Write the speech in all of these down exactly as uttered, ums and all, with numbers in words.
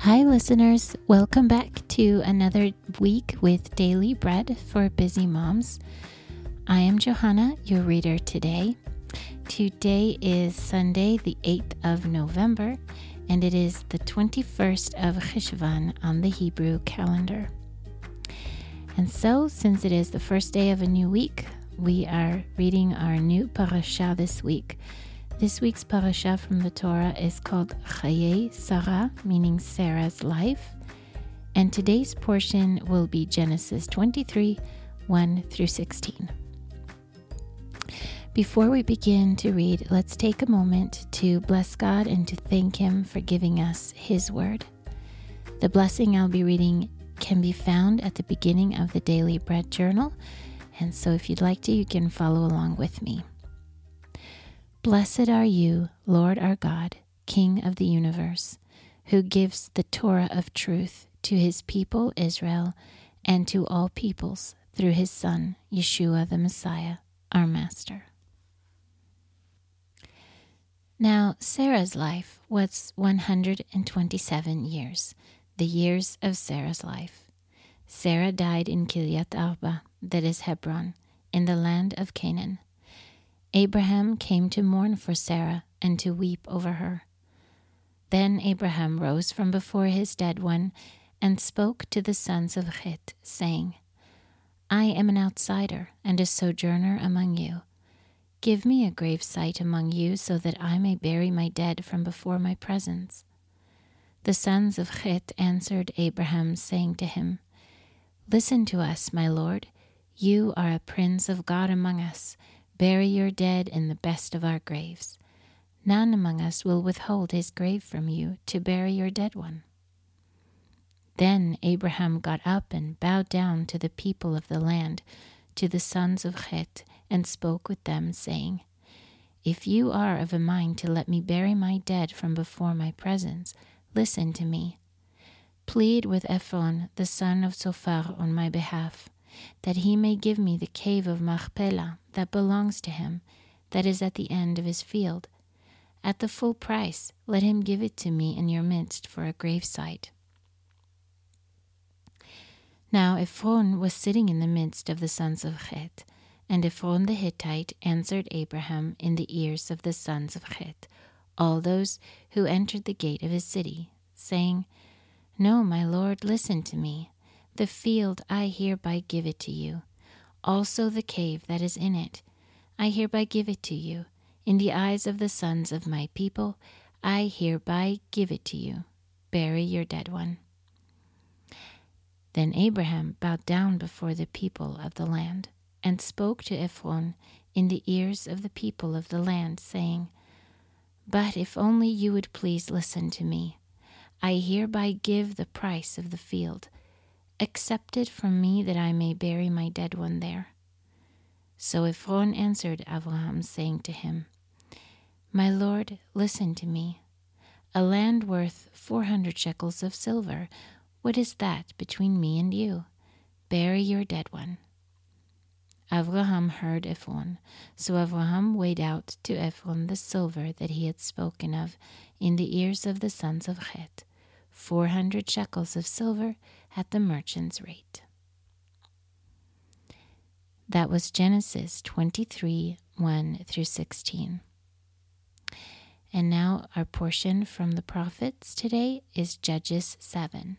Hi, listeners. Welcome back to another week with Daily Bread for Busy Moms. I am Johanna, your reader today. Today is Sunday, the eighth of November, and it is the twenty-first of Cheshvan on the Hebrew calendar. And so, since it is the first day of a new week, we are reading our new parasha this week. This week's parasha from the Torah is called Chayei Sarah, meaning Sarah's life. And today's portion will be Genesis twenty-three, one through sixteen. Before we begin to read, let's take a moment to bless God and to thank Him for giving us His word. The blessing I'll be reading can be found at the beginning of the Daily Bread Journal. And so if you'd like to, you can follow along with me. Blessed are you, Lord our God, King of the universe, who gives the Torah of truth to His people Israel and to all peoples through His Son, Yeshua the Messiah, our Master. Now, Sarah's life was one hundred twenty-seven years, the years of Sarah's life. Sarah died in Kiryat Arba, that is Hebron, in the land of Canaan. Abraham came to mourn for Sarah and to weep over her. Then Abraham rose from before his dead one and spoke to the sons of Chet, saying, I am an outsider and a sojourner among you. Give me a grave site among you so that I may bury my dead from before my presence. The sons of Chet answered Abraham, saying to him, Listen to us, my lord. You are a prince of God among us. Bury your dead in the best of our graves. None among us will withhold his grave from you to bury your dead one. Then Abraham got up and bowed down to the people of the land, to the sons of Chet, and spoke with them, saying, If you are of a mind to let me bury my dead from before my presence, listen to me. Plead with Ephron, the son of Zophar, on my behalf, that he may give me the cave of Machpelah that belongs to him, that is at the end of his field. At the full price, let him give it to me in your midst for a gravesite. Now Ephron was sitting in the midst of the sons of Chet, and Ephron the Hittite answered Abraham in the ears of the sons of Chet, all those who entered the gate of his city, saying, No, my lord, listen to me. The field I hereby give it to you, also the cave that is in it. I hereby give it to you. In the eyes of the sons of my people, I hereby give it to you. Bury your dead one. Then Abraham bowed down before the people of the land, and spoke to Ephron in the ears of the people of the land, saying, But if only you would please listen to me, I hereby give the price of the field. Accept it from me that I may bury my dead one there. So Ephron answered Abraham, saying to him, My lord, listen to me. A land worth four hundred shekels of silver, what is that between me and you? Bury your dead one. Abraham heard Ephron, so Abraham weighed out to Ephron the silver that he had spoken of in the ears of the sons of Chet, four hundred shekels of silver at the merchant's rate. That was Genesis twenty-three, one through sixteen. And now our portion from the prophets today is Judges seven.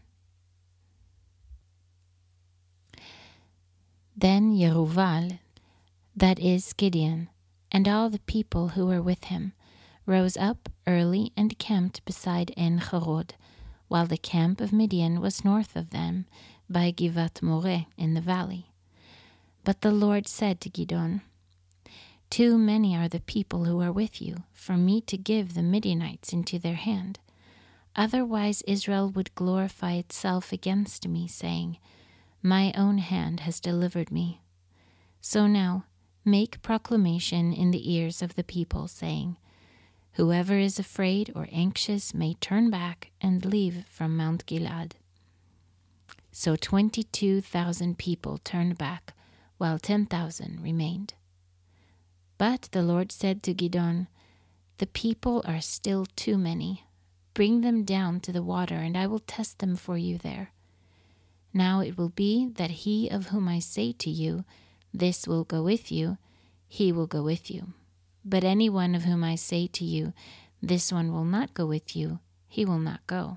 Then Yeruval, that is Gideon, and all the people who were with him, rose up early and camped beside En Harod, while the camp of Midian was north of them, by Givat Moreh in the valley. But the Lord said to Gideon, Too many are the people who are with you, for me to give the Midianites into their hand. Otherwise Israel would glorify itself against me, saying, My own hand has delivered me. So now make proclamation in the ears of the people, saying, Whoever is afraid or anxious may turn back and leave from Mount Gilead. So twenty-two thousand people turned back, while ten thousand remained. But the Lord said to Gideon, The people are still too many. Bring them down to the water, and I will test them for you there. Now it will be that he of whom I say to you, this will go with you, he will go with you. But anyone of whom I say to you, this one will not go with you, he will not go.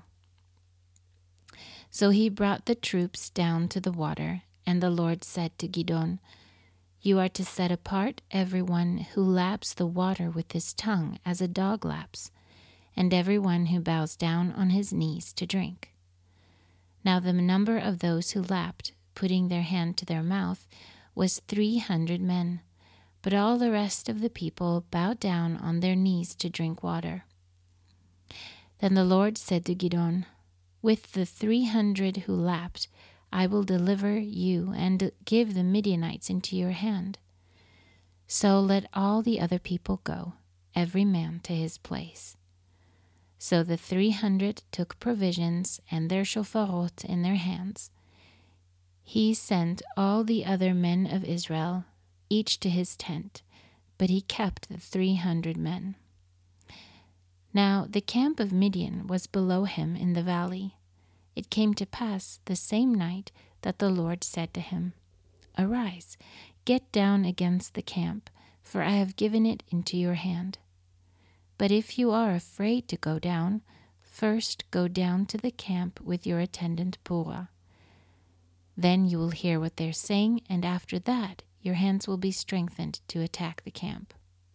So he brought the troops down to the water, and the Lord said to Gidon, You are to set apart everyone who laps the water with his tongue as a dog laps, and everyone who bows down on his knees to drink. Now the number of those who lapped, putting their hand to their mouth, was three hundred men, but all the rest of the people bowed down on their knees to drink water. Then the Lord said to Gidon, With the three hundred who lapped, I will deliver you and give the Midianites into your hand. So let all the other people go, every man to his place. So the three hundred took provisions and their shofαρot in their hands. He sent all the other men of Israel, each to his tent, but he kept the three hundred men. Now the camp of Midian was below him in the valley. It came to pass the same night that the Lord said to him, Arise, get down against the camp, for I have given it into your hand. But if you are afraid to go down, first go down to the camp with your attendant Purah. Then you will hear what they're saying, and after that your hands will be strengthened to attack the camp.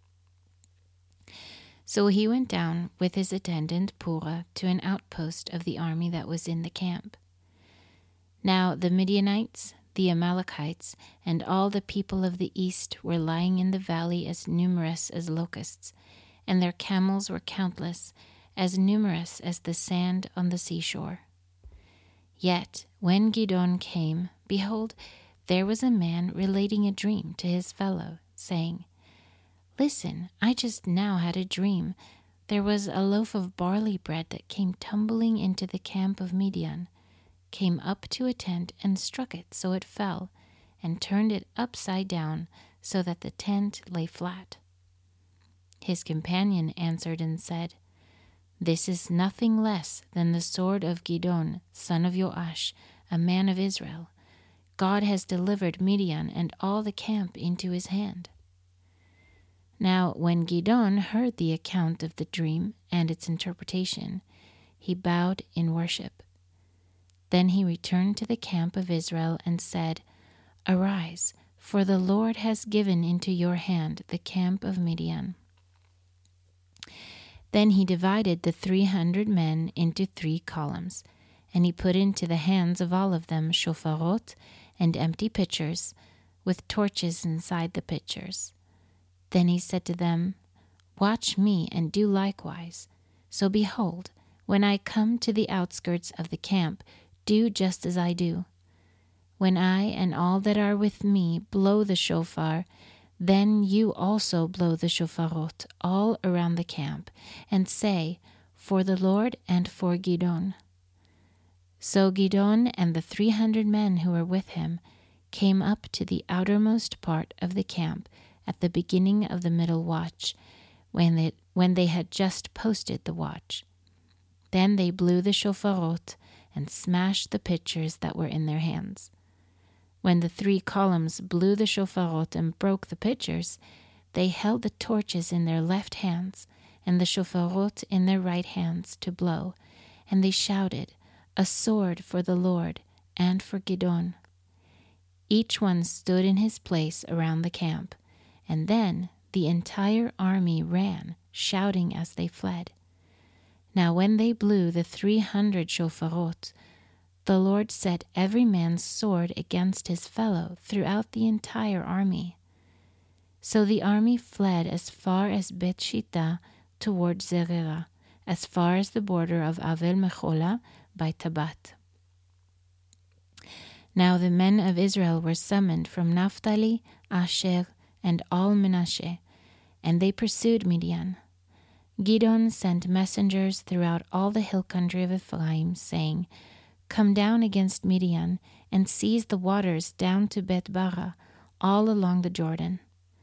So he went down with his attendant Purah to an outpost of the army that was in the camp. Now the Midianites, the Amalekites, and all the people of the east were lying in the valley as numerous as locusts, and their camels were countless, as numerous as the sand on the seashore. Yet when Gidon came, behold, there was a man relating a dream to his fellow, saying, Listen, I just now had a dream. There was a loaf of barley bread that came tumbling into the camp of Midian, came up to a tent and struck it so it fell, and turned it upside down so that the tent lay flat. His companion answered and said, This is nothing less than the sword of Gidon, son of Joash, a man of Israel. God has delivered Midian and all the camp into his hand. Now when Gidon heard the account of the dream and its interpretation, he bowed in worship. Then he returned to the camp of Israel and said, Arise, for the Lord has given into your hand the camp of Midian. Then he divided the three hundred men into three columns, and he put into the hands of all of them shofαρot and empty pitchers, with torches inside the pitchers. Then he said to them, Watch me and do likewise. So behold, when I come to the outskirts of the camp, do just as I do. When I and all that are with me blow the shofar, then you also blow the shofαρot all around the camp, and say, For the Lord and for Gidon. So Gidon and the three hundred men who were with him came up to the outermost part of the camp at the beginning of the middle watch, when they, when they had just posted the watch. Then they blew the shofαρot and smashed the pitchers that were in their hands. When the three columns blew the shofαρot and broke the pitchers, they held the torches in their left hands and the shofαρot in their right hands to blow, and they shouted, A sword for the Lord and for Gidon. Each one stood in his place around the camp, and then the entire army ran, shouting as they fled. Now when they blew the three hundred shofαρot, the Lord set every man's sword against his fellow throughout the entire army. So the army fled as far as Bet Shittah toward Zerera, as far as the border of Avel Mecholah by Tabat. Now the men of Israel were summoned from Naphtali, Asher, and all Menashe, and they pursued Midian. Gidon sent messengers throughout all the hill country of Ephraim, saying, Come down against Midian, and seize the waters down to Bet-bara, all along the Jordan.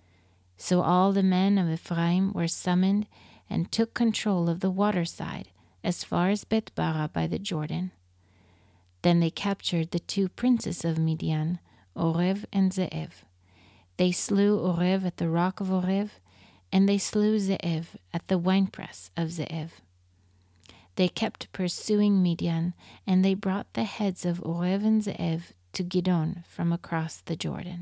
So all the men of Ephraim were summoned, and took control of the water side, as far as Bet-bara by the Jordan. Then they captured the two princes of Midian, Orev and Zeev. They slew Orev at the rock of Orev, and they slew Zeev at the winepress of Zeev. They kept pursuing Midian, and they brought the heads of Orev and Zeev to Gidon from across the Jordan.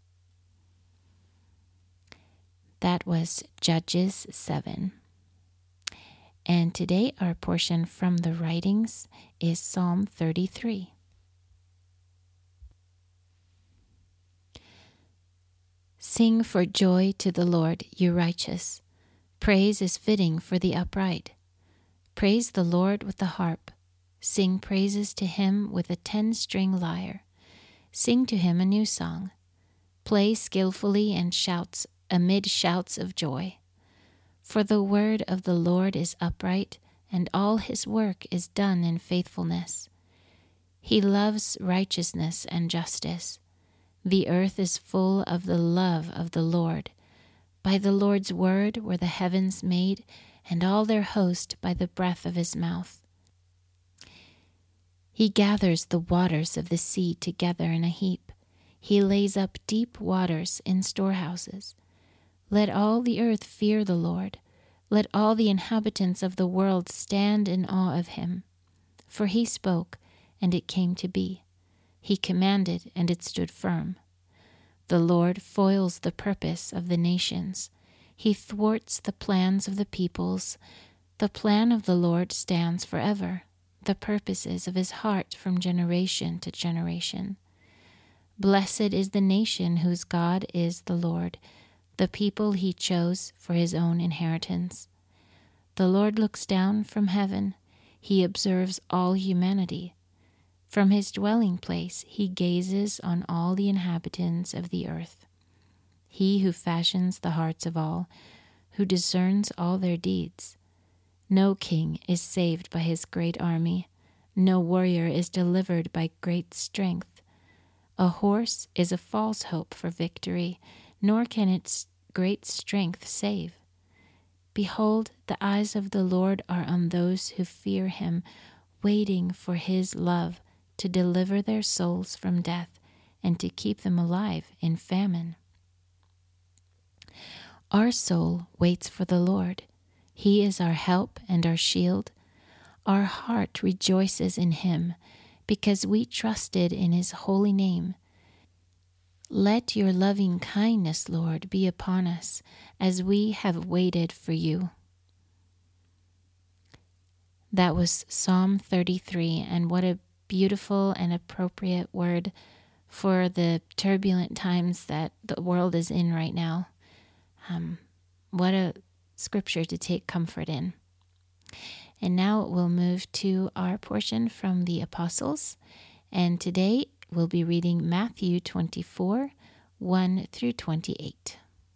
That was Judges seven. And today our portion from the writings is Psalm thirty-three. Sing for joy to the Lord, you righteous. Praise is fitting for the upright. Praise the Lord with the harp. Sing praises to him with a ten-string lyre. Sing to him a new song. Play skillfully and shouts amid shouts of joy. For the word of the Lord is upright, and all his work is done in faithfulness. He loves righteousness and justice. The earth is full of the love of the Lord. By the Lord's word were the heavens made, and all their host by the breath of his mouth. He gathers the waters of the sea together in a heap. He lays up deep waters in storehouses. Let all the earth fear the Lord. Let all the inhabitants of the world stand in awe of him. For he spoke, and it came to be. He commanded, and it stood firm. The Lord foils the purpose of the nations. He thwarts the plans of the peoples. The plan of the Lord stands forever, the purposes of his heart from generation to generation. Blessed is the nation whose God is the Lord, the people he chose for his own inheritance. The Lord looks down from heaven. He observes all humanity. From his dwelling place he gazes on all the inhabitants of the earth. He who fashions the hearts of all, who discerns all their deeds. No king is saved by his great army. No warrior is delivered by great strength. A horse is a false hope for victory, nor can its great strength save. Behold, the eyes of the Lord are on those who fear him, waiting for his love, to deliver their souls from death and to keep them alive in famine. Our soul waits for the Lord. He is our help and our shield. Our heart rejoices in him because we trusted in his holy name. Let your loving kindness, Lord, be upon us as we have waited for you. That was Psalm thirty-three, and what a beautiful and appropriate word for the turbulent times that the world is in right now. Um, what a scripture to take comfort in. And now we'll move to our portion from the Apostles. And today we'll be reading Matthew twenty-four, one through twenty-eight.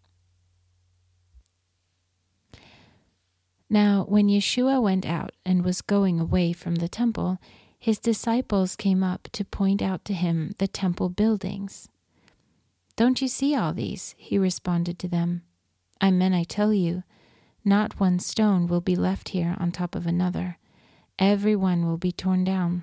Now, when Yeshua went out and was going away from the temple, his disciples came up to point out to him the temple buildings. "Don't you see all these?" he responded to them. "Amen, I tell you, not one stone will be left here on top of another. Every one will be torn down."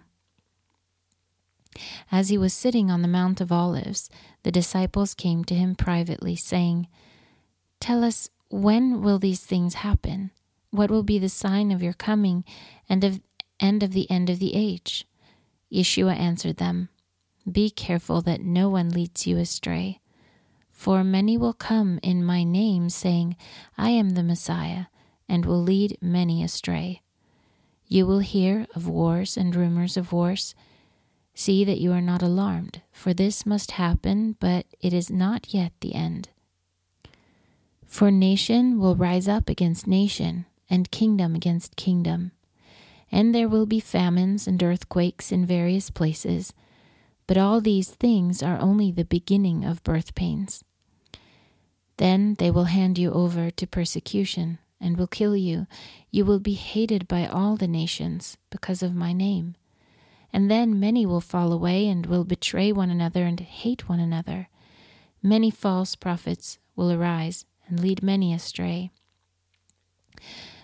As he was sitting on the Mount of Olives, the disciples came to him privately, saying, "Tell us, when will these things happen? What will be the sign of your coming and of and of the end of the age?" Yeshua answered them, "Be careful that no one leads you astray. For many will come in my name, saying, 'I am the Messiah,' and will lead many astray. You will hear of wars and rumors of wars. See that you are not alarmed, for this must happen, but it is not yet the end. For nation will rise up against nation, and kingdom against kingdom. And there will be famines and earthquakes in various places, but all these things are only the beginning of birth pains. Then they will hand you over to persecution and will kill you. You will be hated by all the nations because of my name. And then many will fall away and will betray one another and hate one another. Many false prophets will arise and lead many astray.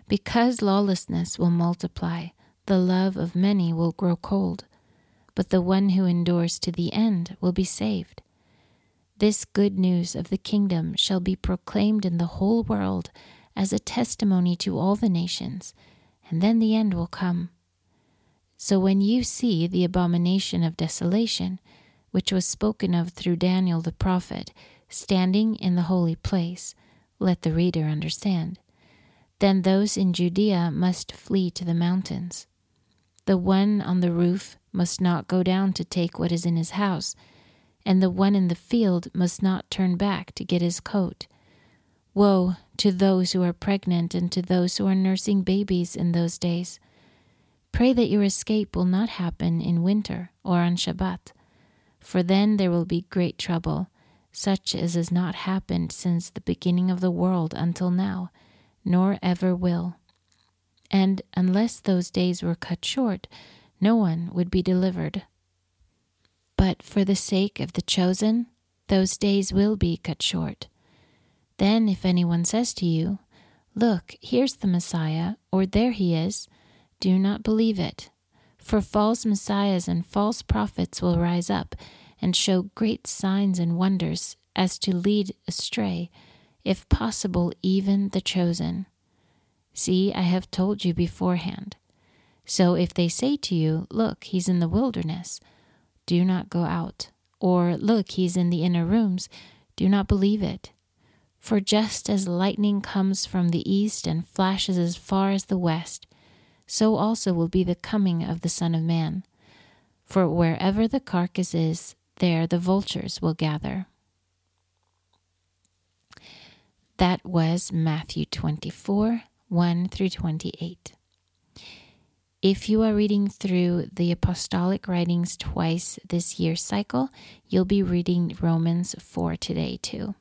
Because lawlessness will multiply, the love of many will grow cold, but the one who endures to the end will be saved. This good news of the kingdom shall be proclaimed in the whole world as a testimony to all the nations, and then the end will come. So when you see the abomination of desolation, which was spoken of through Daniel the prophet, standing in the holy place, let the reader understand. Then those in Judea must flee to the mountains. The one on the roof must not go down to take what is in his house, and the one in the field must not turn back to get his coat. Woe to those who are pregnant and to those who are nursing babies in those days. Pray that your escape will not happen in winter or on Shabbat, for then there will be great trouble, such as has not happened since the beginning of the world until now, nor ever will. And unless those days were cut short, no one would be delivered. But for the sake of the chosen, those days will be cut short. Then if anyone says to you, "Look, here's the Messiah," or "There he is," do not believe it. For false messiahs and false prophets will rise up and show great signs and wonders as to lead astray, if possible, even the chosen. See, I have told you beforehand. So if they say to you, "Look, he's in the wilderness," do not go out. Or, "Look, he's in the inner rooms," do not believe it. For just as lightning comes from the east and flashes as far as the west, so also will be the coming of the Son of Man. For wherever the carcass is, there the vultures will gather. That was Matthew twenty-four, one through twenty-eight. If you are reading through the apostolic writings twice this year's cycle, you'll be reading Romans four today too.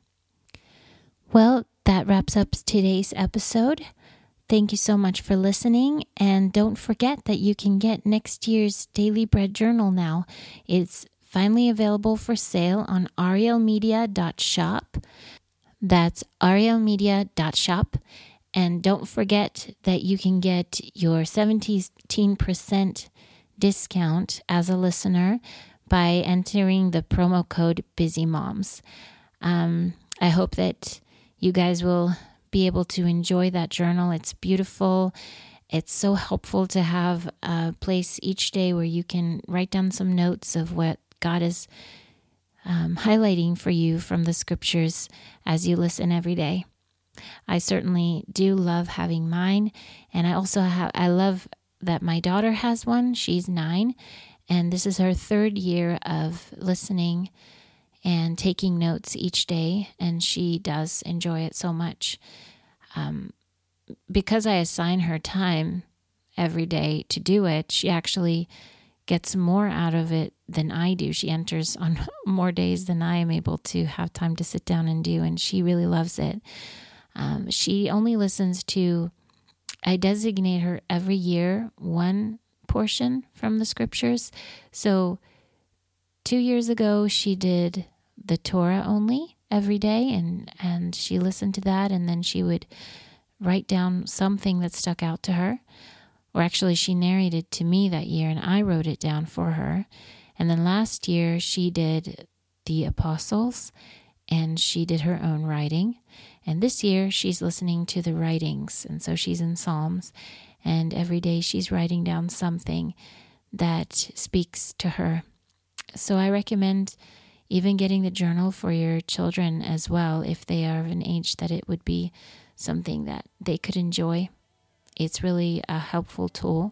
Well, that wraps up today's episode. Thank you so much for listening, and don't forget that you can get next year's Daily Bread Journal now. It's finally available for sale on ariel media dot shop. That's ariel media dot shop. And don't forget that you can get your seventeen percent discount as a listener by entering the promo code BusyMoms. Um, I hope that you guys will be able to enjoy that journal. It's beautiful. It's so helpful to have a place each day where you can write down some notes of what God is um, highlighting for you from the scriptures as you listen every day. I certainly do love having mine, and I also have, I love that my daughter has one. She's nine, and this is her third year of listening and taking notes each day, and she does enjoy it so much. Um, because I assign her time every day to do it, she actually gets more out of it than I do. She enters on more days than I am able to have time to sit down and do, and she really loves it. Um, she only listens to, I designate her every year one portion from the scriptures. So two years ago, she did the Torah only every day, and, and she listened to that, and then she would write down something that stuck out to her. Or actually, she narrated to me that year, and I wrote it down for her. And then last year, she did the Apostles, and she did her own writing. And this year, she's listening to the writings, and so she's in Psalms, and every day she's writing down something that speaks to her. So I recommend even getting the journal for your children as well, if they are of an age that it would be something that they could enjoy. It's really a helpful tool.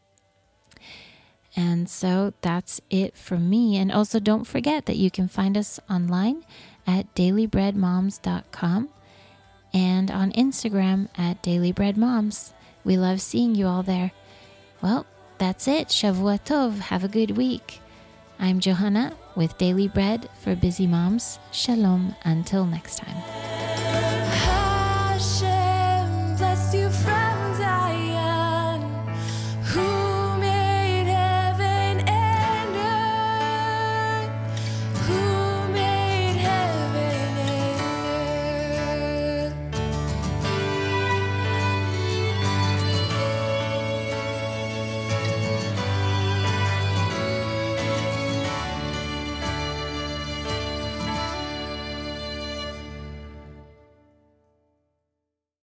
And so that's it for me. And also don't forget that you can find us online at daily bread moms dot com and on Instagram at daily bread moms. We love seeing you all there. Well, that's it. Shavua Tov. Have a good week. I'm Johanna with Daily Bread for Busy Moms. Shalom. Until next time.